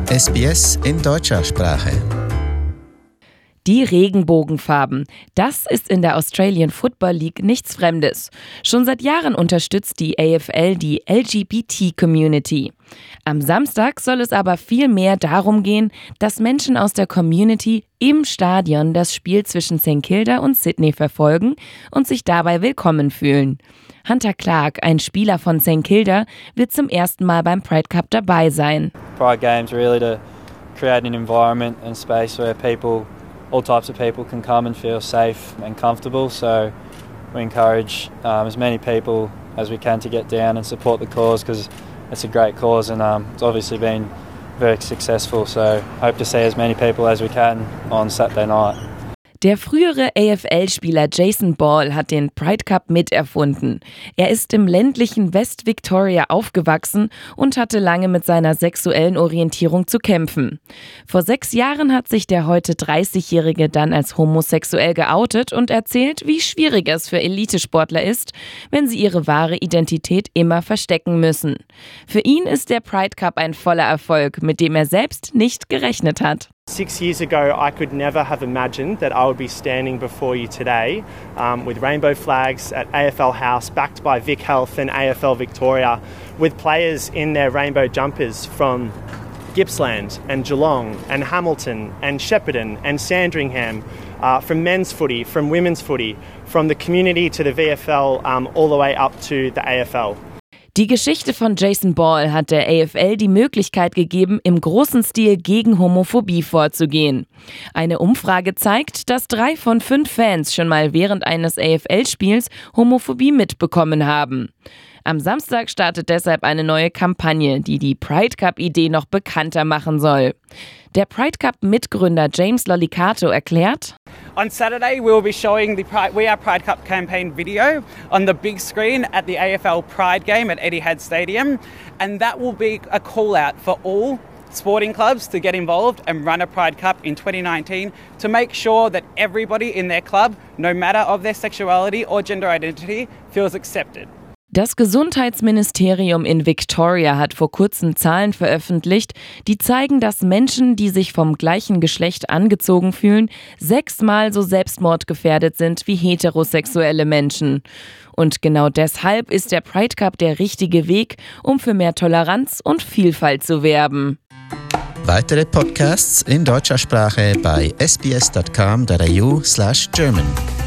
SBS in deutscher Sprache. Die Regenbogenfarben, das ist in der Australian Football League nichts Fremdes. Schon seit Jahren unterstützt die AFL die LGBT-Community. Am Samstag soll es aber viel mehr darum gehen, dass Menschen aus der Community im Stadion das Spiel zwischen St Kilda und Sydney verfolgen und sich dabei willkommen fühlen. Hunter Clark, ein Spieler von St Kilda, wird zum ersten Mal beim Pride Cup dabei sein. Pride Games really to create an environment and space where all types of people can come and feel safe and comfortable. So we encourage as many people as we can to get down and support the cause because it's a great cause and it's obviously been very successful. So hope to see as many people as we can on Saturday night. Der frühere AFL-Spieler Jason Ball hat den Pride Cup miterfunden. Er ist im ländlichen West Victoria aufgewachsen und hatte lange mit seiner sexuellen Orientierung zu kämpfen. Vor 6 Jahren hat sich der heute 30-Jährige dann als homosexuell geoutet und erzählt, wie schwierig es für Elitesportler ist, wenn sie ihre wahre Identität immer verstecken müssen. Für ihn ist der Pride Cup ein voller Erfolg, mit dem er selbst nicht gerechnet hat. 6 years ago, I could never have imagined that I would be standing before you today with rainbow flags at AFL House, backed by Vic Health and AFL Victoria, with players in their rainbow jumpers from Gippsland and Geelong and Hamilton and Shepparton and Sandringham, from men's footy, from women's footy, from the community to the VFL, all the way up to the AFL. Die Geschichte von Jason Ball hat der AFL die Möglichkeit gegeben, im großen Stil gegen Homophobie vorzugehen. Eine Umfrage zeigt, dass 3 von 5 Fans schon mal während eines AFL-Spiels Homophobie mitbekommen haben. Am Samstag startet deshalb eine neue Kampagne, die die Pride Cup-Idee noch bekannter machen soll. Der Pride Cup-Mitgründer James Lollicato erklärt: On Saturday, we will be showing the We Are Pride Cup campaign video on the big screen at the AFL Pride game at Etihad Stadium, and that will be a call out for all sporting clubs to get involved and run a Pride Cup in 2019 to make sure that everybody in their club, no matter of their sexuality or gender identity, feels accepted. Das Gesundheitsministerium in Victoria hat vor kurzem Zahlen veröffentlicht, die zeigen, dass Menschen, die sich vom gleichen Geschlecht angezogen fühlen, 6-mal so selbstmordgefährdet sind wie heterosexuelle Menschen. Und genau deshalb ist der Pride Cup der richtige Weg, um für mehr Toleranz und Vielfalt zu werben. Weitere Podcasts in deutscher Sprache bei sbs.com.au/German.